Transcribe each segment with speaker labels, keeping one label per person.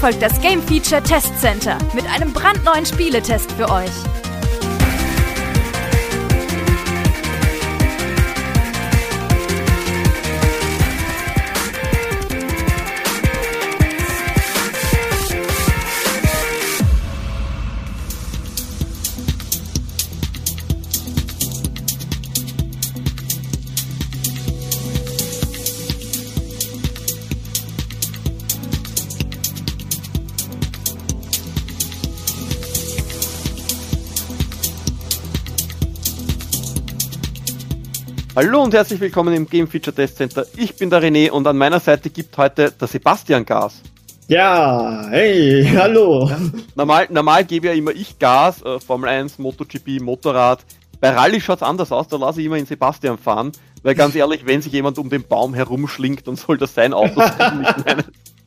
Speaker 1: folgt das Game Feature Test Center mit einem brandneuen Spieletest für euch.
Speaker 2: Hallo und herzlich willkommen im Game Feature Test Center. Ich bin der René und an meiner Seite gibt heute der Sebastian Gas.
Speaker 3: Ja, hey, hallo.
Speaker 2: Normal gebe ja immer ich Gas, Formel 1, MotoGP, Motorrad. Bei Rallye schaut's anders aus, da lasse ich immer den Sebastian fahren, weil ganz ehrlich, wenn sich jemand um den Baum herumschlingt, dann soll das sein Auto sein, nicht meines.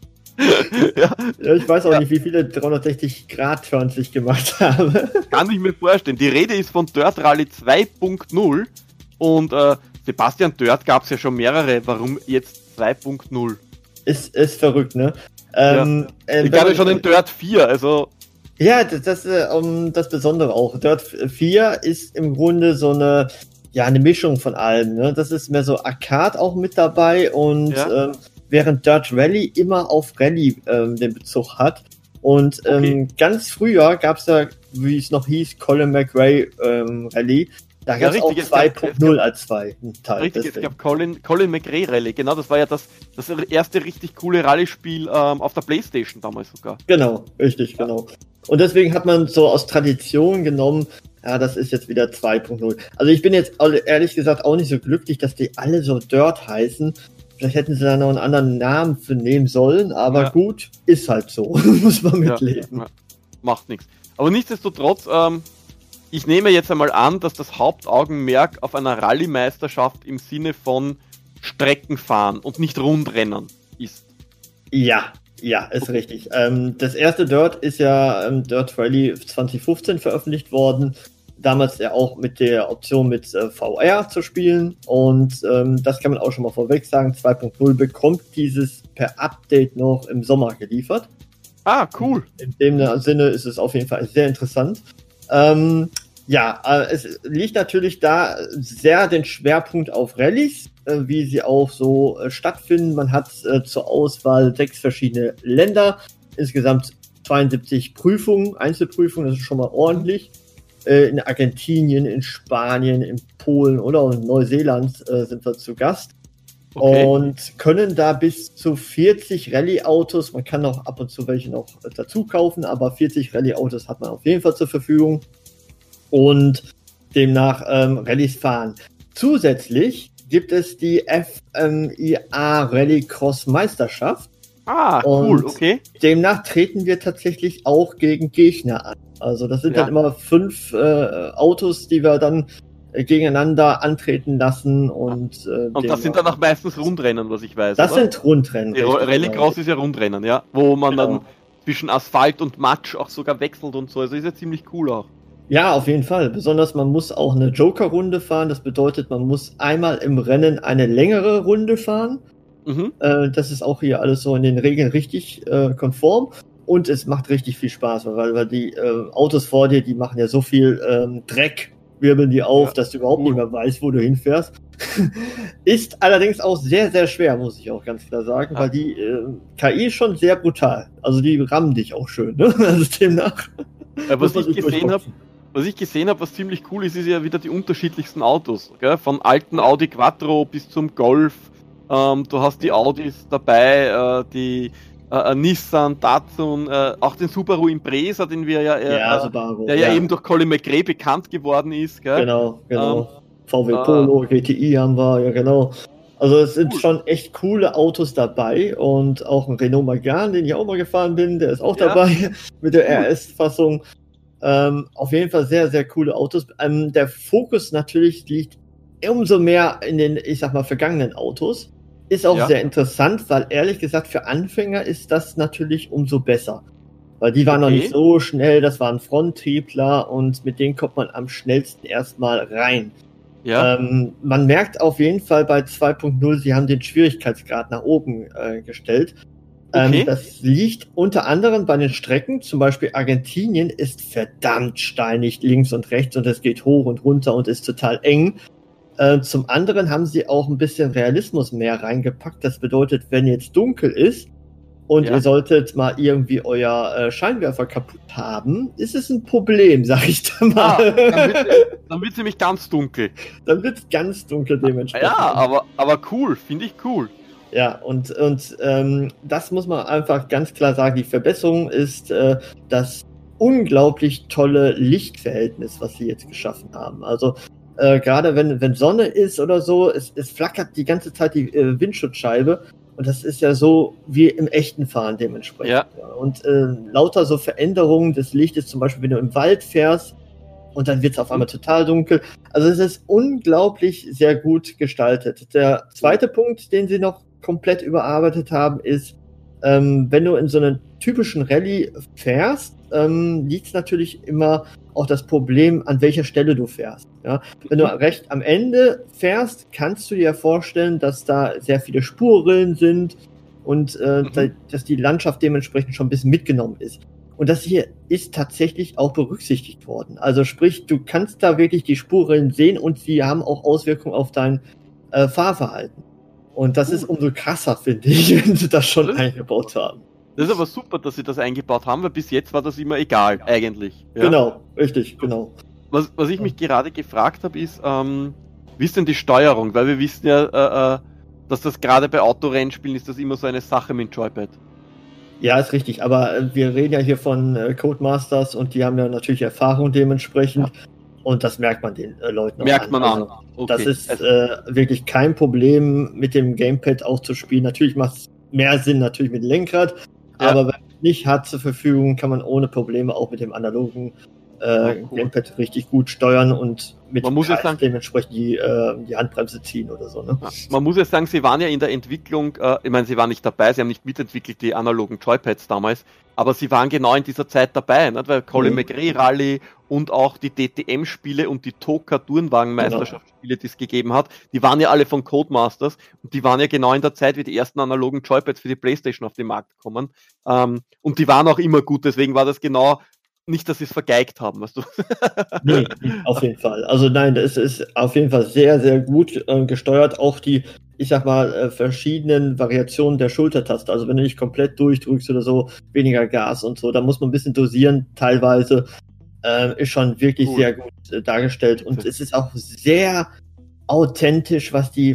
Speaker 3: Ja, ich weiß auch nicht, wie viele 360-Grad-Turns ich gemacht habe.
Speaker 2: Kann ich mir vorstellen. Die Rede ist von Dirt Rally 2.0 und Sebastian, Dirt gab es ja schon mehrere. Warum jetzt 2.0?
Speaker 3: Ist verrückt, ne?
Speaker 2: Ich glaube schon in Dirt 4, also...
Speaker 3: Ja, das Besondere auch. Dirt 4 ist im Grunde so eine Mischung von allem, ne? Das ist mehr so Arcade auch mit dabei und während Dirt Rally immer auf Rallye den Bezug hat. Und ganz früher gab es da, wie es noch hieß, Colin McRae Rally. Da gab es auch 2.0 als Teil.
Speaker 2: Richtig, es gab Colin McRae Rally, genau, das war ja das erste richtig coole Rallye-Spiel auf der Playstation damals sogar.
Speaker 3: Genau, richtig, genau. Und deswegen hat man so aus Tradition genommen, ja, das ist jetzt wieder 2.0. Also ich bin jetzt ehrlich gesagt auch nicht so glücklich, dass die alle so Dirt heißen. Vielleicht hätten sie da noch einen anderen Namen für nehmen sollen, aber gut, ist halt so. Muss man mitleben.
Speaker 2: Ja, macht nichts. Aber nichtsdestotrotz, ich nehme jetzt einmal an, dass das Hauptaugenmerk auf einer Rallye-Meisterschaft im Sinne von Streckenfahren und nicht Rundrennen ist.
Speaker 3: Ja, ist richtig. Das erste Dirt ist ja Dirt Rally 2015 veröffentlicht worden. Damals ja auch mit der Option mit VR zu spielen. Und das kann man auch schon mal vorweg sagen. 2.0 bekommt dieses per Update noch im Sommer geliefert.
Speaker 2: Ah, cool.
Speaker 3: In dem Sinne ist es auf jeden Fall sehr interessant. Es liegt natürlich da sehr den Schwerpunkt auf Rallyes, wie sie auch so stattfinden. Man hat zur Auswahl 6 verschiedene Länder, insgesamt 72 Prüfungen, Einzelprüfungen, das ist schon mal ordentlich. In Argentinien, in Spanien, in Polen oder auch in Neuseeland sind wir zu Gast. Okay. Und können da bis zu 40 Rallye-Autos, man kann auch ab und zu welche noch dazu kaufen, aber 40 Rallye-Autos hat man auf jeden Fall zur Verfügung und demnach Rallyes fahren. Zusätzlich gibt es die FIA Rallycross Meisterschaft.
Speaker 2: Ah, cool, okay.
Speaker 3: Demnach treten wir tatsächlich auch gegen Gegner an. Also das sind dann immer 5 Autos, die wir dann gegeneinander antreten lassen und
Speaker 2: das sind dann auch meistens Rundrennen, was ich weiß.
Speaker 3: Das
Speaker 2: oder?
Speaker 3: Sind Rundrennen.
Speaker 2: Rallycross ist ja Rundrennen, ja, wo man dann zwischen Asphalt und Matsch auch sogar wechselt und so, also ist ja ziemlich cool auch.
Speaker 3: Ja, auf jeden Fall. Besonders man muss auch eine Joker-Runde fahren, das bedeutet, man muss einmal im Rennen eine längere Runde fahren. Mhm. Das ist auch hier alles so in den Regeln richtig konform. Und es macht richtig viel Spaß, weil die Autos vor dir, die machen ja so viel Dreck, wirbeln die auf, dass du überhaupt nicht mehr weißt, wo du hinfährst. Ist allerdings auch sehr, sehr schwer, muss ich auch ganz klar sagen, weil die KI ist schon sehr brutal. Also die rammen dich auch schön, ne? Also demnach.
Speaker 2: Was ich gesehen habe, was ziemlich cool ist ja wieder die unterschiedlichsten Autos. Gell? Von alten Audi Quattro bis zum Golf. Du hast die Audis dabei, die Nissan, Datsun, auch den Subaru Impreza, den wir der eben durch Colin McRae bekannt geworden ist. Gell?
Speaker 3: Genau. VW Polo, GTI haben wir, ja genau. Also es sind schon echt coole Autos dabei und auch ein Renault Megane, den ich auch mal gefahren bin, der ist auch dabei mit der RS-Fassung. Auf jeden Fall sehr, sehr coole Autos. Der Fokus natürlich liegt umso mehr in den, ich sag mal, vergangenen Autos. Ist auch sehr interessant, weil ehrlich gesagt für Anfänger ist das natürlich umso besser. Weil die waren noch nicht so schnell, das waren Fronttriebler und mit denen kommt man am schnellsten erstmal rein.
Speaker 2: Ja.
Speaker 3: Man merkt auf jeden Fall bei 2.0, sie haben den Schwierigkeitsgrad nach oben gestellt.
Speaker 2: Okay.
Speaker 3: Das liegt unter anderem bei den Strecken, zum Beispiel Argentinien ist verdammt steinig links und rechts und es geht hoch und runter und ist total eng. Zum anderen haben sie auch ein bisschen Realismus mehr reingepackt. Das bedeutet, wenn jetzt dunkel ist und ihr solltet mal irgendwie euer Scheinwerfer kaputt haben, ist es ein Problem, sag ich da mal.
Speaker 2: Dann wird es nämlich ganz dunkel.
Speaker 3: Dann wird es ganz dunkel dementsprechend.
Speaker 2: Ja, aber cool, finde ich cool.
Speaker 3: Ja, und das muss man einfach ganz klar sagen. Die Verbesserung ist das unglaublich tolle Lichtverhältnis, was sie jetzt geschaffen haben. Also gerade wenn Sonne ist oder so, es flackert die ganze Zeit die Windschutzscheibe und das ist ja so wie im echten Fahren dementsprechend.
Speaker 2: Ja.
Speaker 3: Und lauter so Veränderungen des Lichtes, zum Beispiel wenn du im Wald fährst und dann wird es auf einmal total dunkel. Also es ist unglaublich sehr gut gestaltet. Der zweite Punkt, den sie noch komplett überarbeitet haben, ist, wenn du in so einer typischen Rallye fährst, liegt es natürlich immer auch das Problem, an welcher Stelle du fährst. Ja? Wenn du recht am Ende fährst, kannst du dir vorstellen, dass da sehr viele Spurrillen sind und dass die Landschaft dementsprechend schon ein bisschen mitgenommen ist. Und das hier ist tatsächlich auch berücksichtigt worden. Also sprich, du kannst da wirklich die Spurrillen sehen und sie haben auch Auswirkungen auf dein Fahrverhalten. Und das ist umso krasser, finde ich, wenn sie das schon eingebaut haben.
Speaker 2: Das ist aber super, dass sie das eingebaut haben, weil bis jetzt war das immer egal, eigentlich. Ja?
Speaker 3: Genau, richtig, genau.
Speaker 2: Was ich mich gerade gefragt habe, ist, wie ist denn die Steuerung? Weil wir wissen ja, dass das gerade bei Autorennspielen ist das immer so eine Sache mit dem Joypad.
Speaker 3: Ja, ist richtig, aber wir reden ja hier von Codemasters und die haben ja natürlich Erfahrung dementsprechend. Ja. Und das merkt man den Leuten auch
Speaker 2: merkt man an.
Speaker 3: Okay. Das ist wirklich kein Problem, mit dem Gamepad auch zu spielen. Natürlich macht es mehr Sinn, natürlich mit Lenkrad. Ja. Aber wenn man es nicht hat zur Verfügung, kann man ohne Probleme auch mit dem analogen Gamepad richtig gut steuern und mit
Speaker 2: man muss sagen,
Speaker 3: dementsprechend die Handbremse ziehen oder so. Ne?
Speaker 2: Ja. Man muss ja sagen, sie waren ja in der Entwicklung, ich meine, sie waren nicht dabei, sie haben nicht mitentwickelt, die analogen Joypads damals, aber sie waren genau in dieser Zeit dabei, nicht? Weil Colin McRae Rally und auch die DTM-Spiele und die TOCA Tourenwagen-Meisterschaftsspiele, die es gegeben hat, die waren ja alle von Codemasters und die waren ja genau in der Zeit, wie die ersten analogen Joypads für die PlayStation auf den Markt kommen. Und die waren auch immer gut, deswegen war das genau nicht, dass sie es vergeigt haben, weißt du?
Speaker 3: Nee, auf jeden Fall. Also nein, das ist auf jeden Fall sehr, sehr gut gesteuert. Auch die, ich sag mal, verschiedenen Variationen der Schultertaste. Also wenn du nicht komplett durchdrückst oder so, weniger Gas und so, da muss man ein bisschen dosieren teilweise. Ist schon wirklich sehr gut dargestellt. Und es ist auch sehr authentisch, was die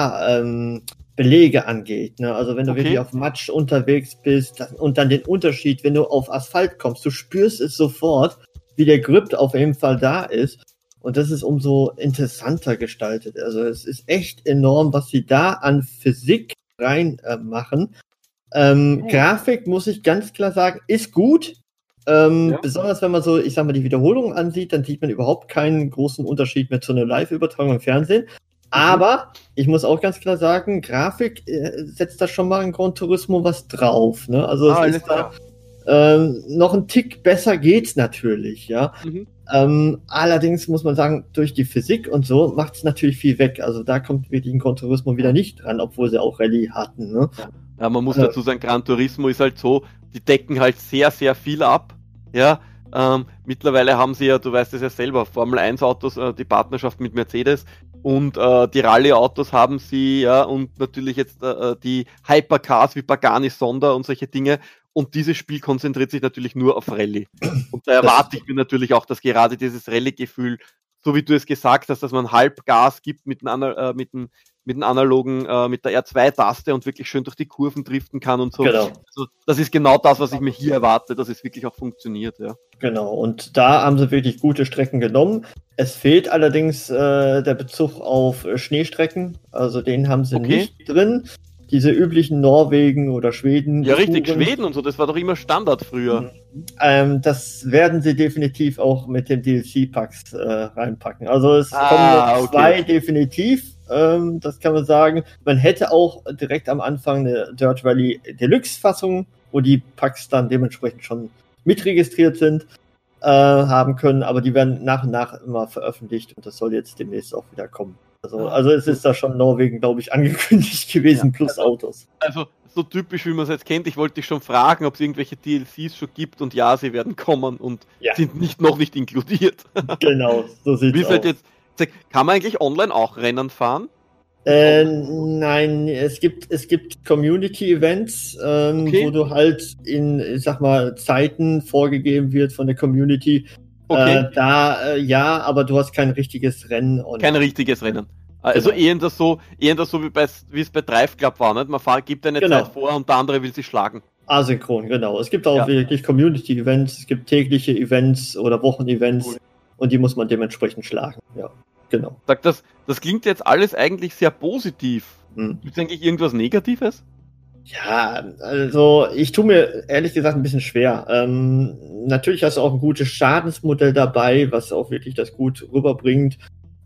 Speaker 3: Belege angeht. Ne? Also wenn du wirklich auf Matsch unterwegs bist und dann den Unterschied, wenn du auf Asphalt kommst, du spürst es sofort, wie der Grip auf jeden Fall da ist. Und das ist umso interessanter gestaltet. Also es ist echt enorm, was sie da an Physik reinmachen. Grafik, muss ich ganz klar sagen, ist gut. Besonders wenn man so, ich sag mal, die Wiederholung ansieht, dann sieht man überhaupt keinen großen Unterschied mehr zu einer Live-Übertragung im Fernsehen. Aber ich muss auch ganz klar sagen, Grafik setzt da schon mal in Gran Turismo was drauf. Ne? Also es ist da noch ein Tick besser geht's natürlich, ja. Allerdings muss man sagen, durch die Physik und so macht es natürlich viel weg. Also da kommt wirklich ein Gran Turismo wieder nicht dran, obwohl sie auch Rallye hatten. Ne?
Speaker 2: Ja, man muss dazu sagen, Gran Turismo ist halt so, die decken halt sehr, sehr viel ab. Ja. Mittlerweile haben sie ja, du weißt es ja selber, Formel 1 Autos, die Partnerschaft mit Mercedes und die Rallye-Autos haben sie, ja, und natürlich jetzt die Hypercars wie Pagani Sonda und solche Dinge. Und dieses Spiel konzentriert sich natürlich nur auf Rallye. Und da erwarte ich mir natürlich auch, dass gerade dieses Rallye-Gefühl, so wie du es gesagt hast, dass man halb Gas gibt mit dem analogen, mit der R2-Taste und wirklich schön durch die Kurven driften kann und so.
Speaker 3: Genau.
Speaker 2: Also, das ist genau das, was ich mir hier erwarte, dass es wirklich auch funktioniert, ja.
Speaker 3: Genau, und da haben sie wirklich gute Strecken genommen. Es fehlt allerdings der Bezug auf Schneestrecken, also den haben sie nicht drin. Diese üblichen Norwegen oder Schweden.
Speaker 2: Ja, richtig, Schweden und so, das war doch immer Standard früher.
Speaker 3: Das werden sie definitiv auch mit den DLC-Packs reinpacken. Also es kommen noch 2 definitiv, das kann man sagen. Man hätte auch direkt am Anfang eine Dirt Rally Deluxe-Fassung, wo die Packs dann dementsprechend schon mitregistriert sind, haben können, aber die werden nach und nach immer veröffentlicht und das soll jetzt demnächst auch wieder kommen. Also es ist da schon Norwegen, glaube ich, angekündigt gewesen, plus Autos.
Speaker 2: Also so typisch, wie man es jetzt kennt. Ich wollte dich schon fragen, ob es irgendwelche DLCs schon gibt und ja, sie werden kommen und sind noch nicht inkludiert.
Speaker 3: Genau, so sieht es aus.
Speaker 2: Jetzt, kann man eigentlich online auch Rennen fahren?
Speaker 3: Nein, es gibt Community-Events, wo du halt in, ich sag mal, Zeiten vorgegeben wird von der Community.
Speaker 2: Okay.
Speaker 3: Aber du hast kein richtiges Rennen.
Speaker 2: Kein richtiges Rennen. Also eher das so wie es bei Drive Club war, nicht? Man gibt eine Zeit vor und der andere will sie schlagen.
Speaker 3: Asynchron, genau. Es gibt auch wirklich Community-Events, es gibt tägliche Events oder Wochen-Events und die muss man dementsprechend schlagen. Ja, genau.
Speaker 2: Das klingt jetzt alles eigentlich sehr positiv. Gibt es eigentlich irgendwas Negatives?
Speaker 3: Ja, also ich tue mir ehrlich gesagt ein bisschen schwer. Natürlich hast du auch ein gutes Schadensmodell dabei, was auch wirklich das gut rüberbringt.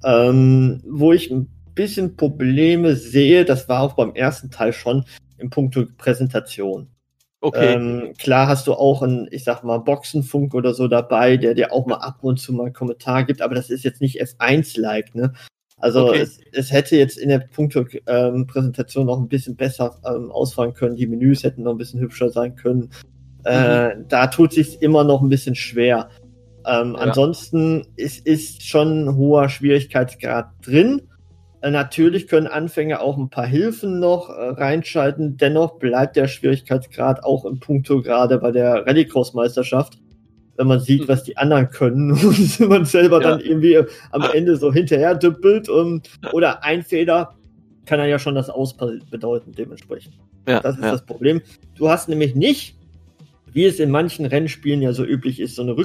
Speaker 3: Wo ich ein bisschen Probleme sehe, das war auch beim ersten Teil schon im Punkto Präsentation.
Speaker 2: Okay.
Speaker 3: Klar hast du auch einen, ich sag mal, Boxenfunk oder so dabei, der dir auch mal ab und zu mal einen Kommentar gibt, aber das ist jetzt nicht F1-like, ne? Also es hätte jetzt in der Punkto Präsentation noch ein bisschen besser ausfallen können, die Menüs hätten noch ein bisschen hübscher sein können. Da tut sich's immer noch ein bisschen schwer. Ansonsten ist schon ein hoher Schwierigkeitsgrad drin. Natürlich können Anfänger auch ein paar Hilfen noch reinschalten. Dennoch bleibt der Schwierigkeitsgrad auch im Punkto gerade bei der Rallycross-Meisterschaft, wenn man sieht, was die anderen können und man selber dann irgendwie am Ende so hinterher düppelt oder ein Fehler kann dann ja schon das Aus bedeuten dementsprechend. Das ist das Problem. Du hast nämlich nicht, wie es in manchen Rennspielen ja so üblich ist, so eine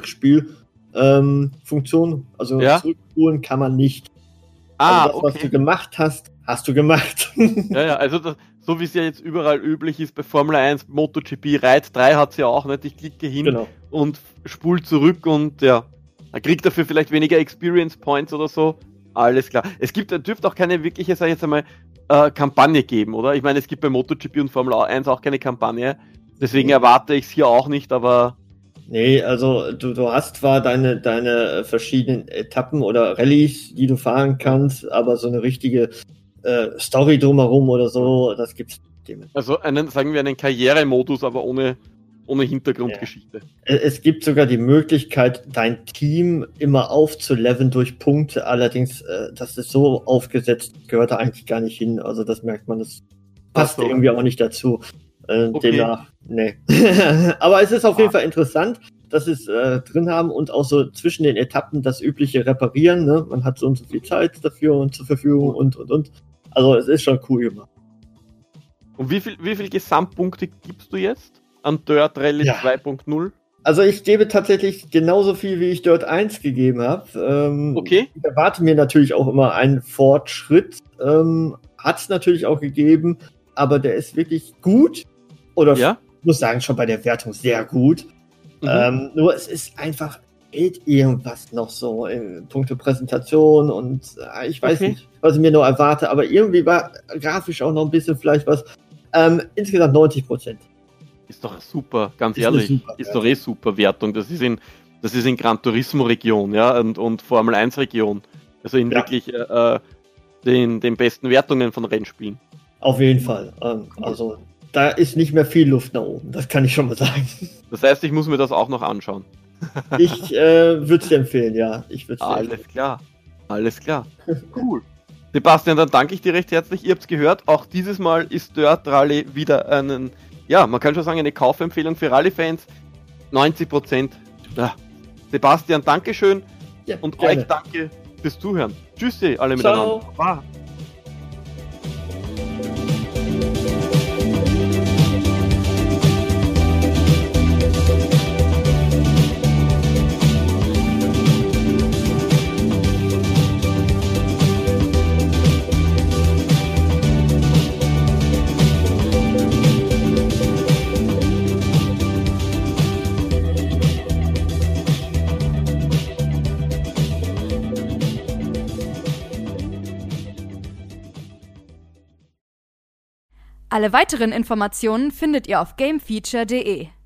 Speaker 3: Rückspielfunktion. Also zurückspulen kann man nicht. Also das, was du gemacht hast, hast du gemacht.
Speaker 2: Also so wie es ja jetzt überall üblich ist bei Formel 1, MotoGP, Ride 3 hat es ja auch nicht. Ich klicke hin und spul zurück und er kriegt dafür vielleicht weniger Experience Points oder so. Alles klar. Dürfte auch keine wirkliche, sag ich jetzt einmal, Kampagne geben, oder? Ich meine, es gibt bei MotoGP und Formel 1 auch keine Kampagne. Deswegen erwarte ich es hier auch nicht, aber...
Speaker 3: Nee, also du hast zwar deine verschiedenen Etappen oder Rallyes, die du fahren kannst, aber so eine richtige Story drumherum oder so, das gibt's nicht.
Speaker 2: Also sagen wir einen Karrieremodus, aber ohne Hintergrundgeschichte.
Speaker 3: Es gibt sogar die Möglichkeit, dein Team immer aufzuleveln durch Punkte, allerdings, das ist so aufgesetzt, gehört da eigentlich gar nicht hin, also das merkt man, das passt irgendwie auch nicht dazu. Demnach, nee. Aber es ist auf jeden Fall interessant, dass sie es drin haben und auch so zwischen den Etappen das übliche Reparieren, ne? Man hat so und so viel Zeit dafür und zur Verfügung und. Also es ist schon cool gemacht.
Speaker 2: Und wie viel Gesamtpunkte gibst du jetzt an Dirt Rally 2.0?
Speaker 3: Also ich gebe tatsächlich genauso viel, wie ich Dirt 1 gegeben habe. Ich erwarte mir natürlich auch immer einen Fortschritt. Hat es natürlich auch gegeben, aber der ist wirklich gut. Oder ich muss sagen, schon bei der Wertung sehr gut. Nur es ist einfach irgendwas noch so in puncto Präsentation und ich weiß nicht, was ich mir noch erwarte, aber irgendwie war grafisch auch noch ein bisschen vielleicht was. Insgesamt 90%.
Speaker 2: Ist doch super, ganz ehrlich. Ist doch super Wertung. Das ist in Gran Turismo Region, und Formel 1 Region. Also in wirklich den besten Wertungen von Rennspielen.
Speaker 3: Auf jeden Fall. Also da ist nicht mehr viel Luft nach oben, das kann ich schon mal sagen.
Speaker 2: Das heißt, ich muss mir das auch noch anschauen.
Speaker 3: Ich würde es dir empfehlen, ja. Alles klar. Cool. Sebastian, dann danke ich dir recht herzlich. Ihr habt es gehört, auch dieses Mal ist Dirt Rally wieder man kann schon sagen, eine Kaufempfehlung für Rally-Fans. 90%. Ja. Sebastian, Dankeschön. Ja,
Speaker 2: und
Speaker 3: gerne.
Speaker 2: euch danke fürs Zuhören. Tschüssi alle miteinander.
Speaker 3: Ciao.
Speaker 1: Alle weiteren Informationen findet ihr auf gamefeature.de.